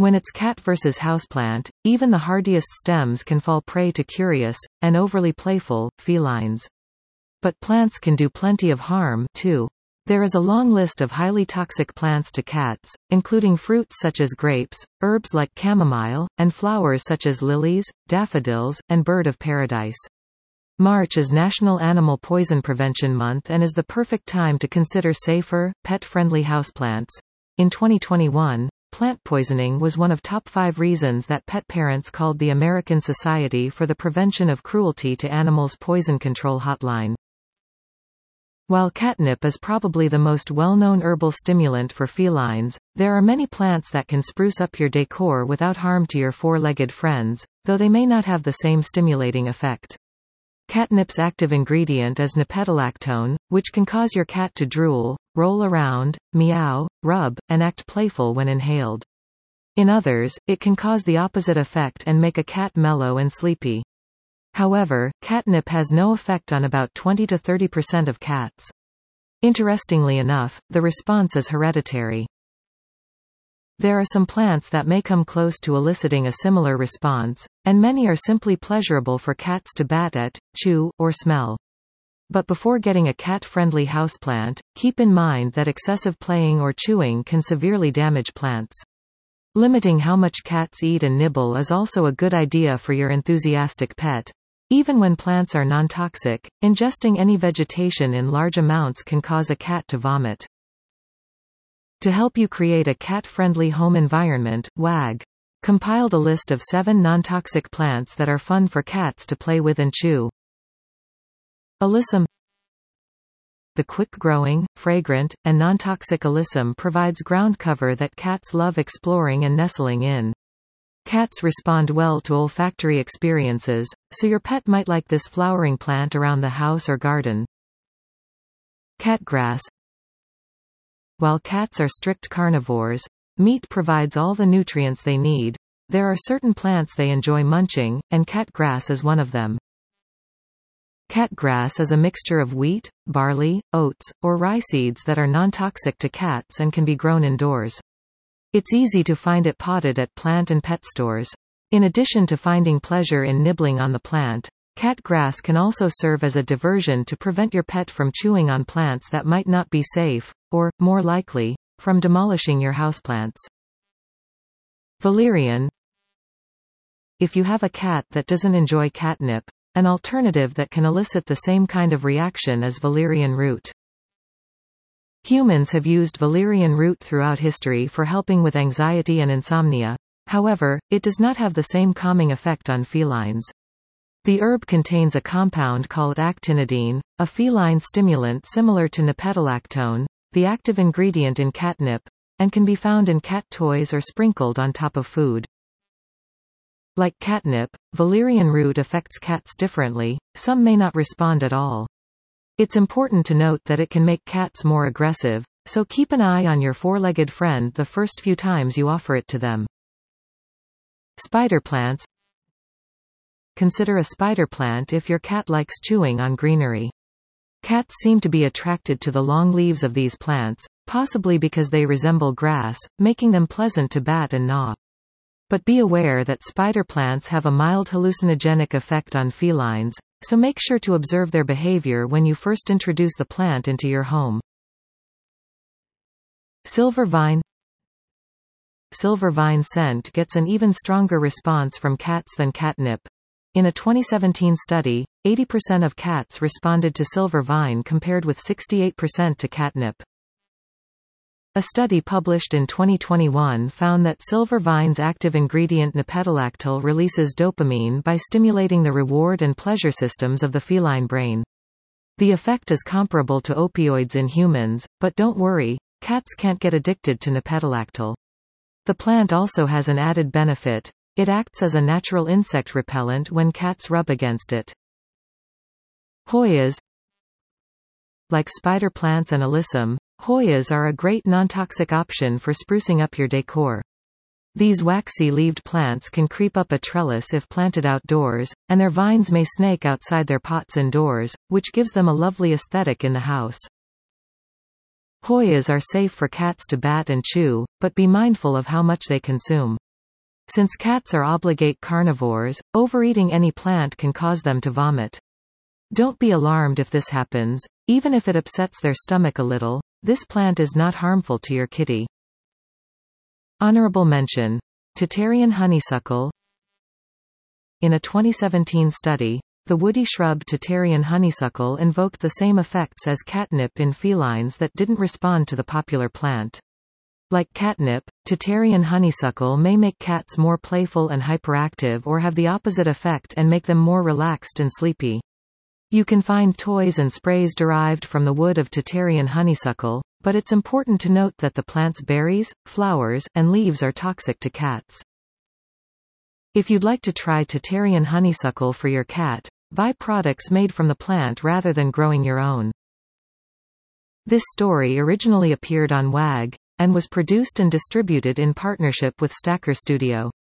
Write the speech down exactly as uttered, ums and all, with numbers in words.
When it's cat versus houseplant, even the hardiest stems can fall prey to curious, and overly playful, felines. But plants can do plenty of harm, too. There is a long list of highly toxic plants to cats, including fruits such as grapes, herbs like chamomile, and flowers such as lilies, daffodils, and bird of paradise. March is National Animal Poison Prevention Month and is the perfect time to consider safer, pet-friendly houseplants. In twenty twenty-one, plant poisoning was one of top five reasons that pet parents called the American Society for the Prevention of Cruelty to Animals Poison Control hotline. While catnip is probably the most well-known herbal stimulant for felines, there are many plants that can spruce up your decor without harm to your four-legged friends, though they may not have the same stimulating effect. Catnip's active ingredient is nipetolactone, which can cause your cat to drool, roll around, meow, rub, and act playful when inhaled. In others, it can cause the opposite effect and make a cat mellow and sleepy. However, catnip has no effect on about twenty to thirty percent of cats. Interestingly enough, the response is hereditary. There are some plants that may come close to eliciting a similar response, and many are simply pleasurable for cats to bat at, chew, or smell. But before getting a cat-friendly houseplant, keep in mind that excessive playing or chewing can severely damage plants. Limiting how much cats eat and nibble is also a good idea for your enthusiastic pet. Even when plants are non-toxic, ingesting any vegetation in large amounts can cause a cat to vomit. To help you create a cat-friendly home environment, W A G compiled a list of seven non-toxic plants that are fun for cats to play with and chew. Alyssum. The quick-growing, fragrant, and non-toxic alyssum provides ground cover that cats love exploring and nestling in. Cats respond well to olfactory experiences, so your pet might like this flowering plant around the house or garden. Catgrass. While cats are strict carnivores, meat provides all the nutrients they need. There are certain plants they enjoy munching, and catgrass is one of them. Catgrass is a mixture of wheat, barley, oats, or rye seeds that are non-toxic to cats and can be grown indoors. It's easy to find it potted at plant and pet stores. In addition to finding pleasure in nibbling on the plant, catgrass can also serve as a diversion to prevent your pet from chewing on plants that might not be safe, or, more likely, from demolishing your houseplants. Valerian. If you have a cat that doesn't enjoy catnip, an alternative that can elicit the same kind of reaction is valerian root. Humans have used valerian root throughout history for helping with anxiety and insomnia. However, it does not have the same calming effect on felines. The herb contains a compound called actinidine, a feline stimulant similar to nipetolactone, the active ingredient in catnip, and can be found in cat toys or sprinkled on top of food. Like catnip, valerian root affects cats differently, some may not respond at all. It's important to note that it can make cats more aggressive, so keep an eye on your four-legged friend the first few times you offer it to them. Spider plants. Consider a spider plant if your cat likes chewing on greenery. Cats seem to be attracted to the long leaves of these plants, possibly because they resemble grass, making them pleasant to bat and gnaw. But be aware that spider plants have a mild hallucinogenic effect on felines, so make sure to observe their behavior when you first introduce the plant into your home. Silver vine. Silver vine scent gets an even stronger response from cats than catnip. In a twenty seventeen study, eighty percent of cats responded to silver vine compared with sixty-eight percent to catnip. A study published in twenty twenty-one found that silver vine's active ingredient nipetolactol releases dopamine by stimulating the reward and pleasure systems of the feline brain. The effect is comparable to opioids in humans, but don't worry, cats can't get addicted to nipetolactol. The plant also has an added benefit. It acts as a natural insect repellent when cats rub against it. Hoyas. Like spider plants and alyssum, Hoyas are a great non-toxic option for sprucing up your decor. These waxy-leaved plants can creep up a trellis if planted outdoors, and their vines may snake outside their pots indoors, which gives them a lovely aesthetic in the house. Hoyas are safe for cats to bat and chew, but be mindful of how much they consume. Since cats are obligate carnivores, overeating any plant can cause them to vomit. Don't be alarmed if this happens, even if it upsets their stomach a little. This plant is not harmful to your kitty. Honorable mention. Tatarian honeysuckle. In a twenty seventeen study, the woody shrub Tatarian honeysuckle invoked the same effects as catnip in felines that didn't respond to the popular plant. Like catnip, Tatarian honeysuckle may make cats more playful and hyperactive or have the opposite effect and make them more relaxed and sleepy. You can find toys and sprays derived from the wood of Tatarian honeysuckle, but it's important to note that the plant's berries, flowers, and leaves are toxic to cats. If you'd like to try Tatarian honeysuckle for your cat, buy products made from the plant rather than growing your own. This story originally appeared on W A G, and was produced and distributed in partnership with Stacker Studio.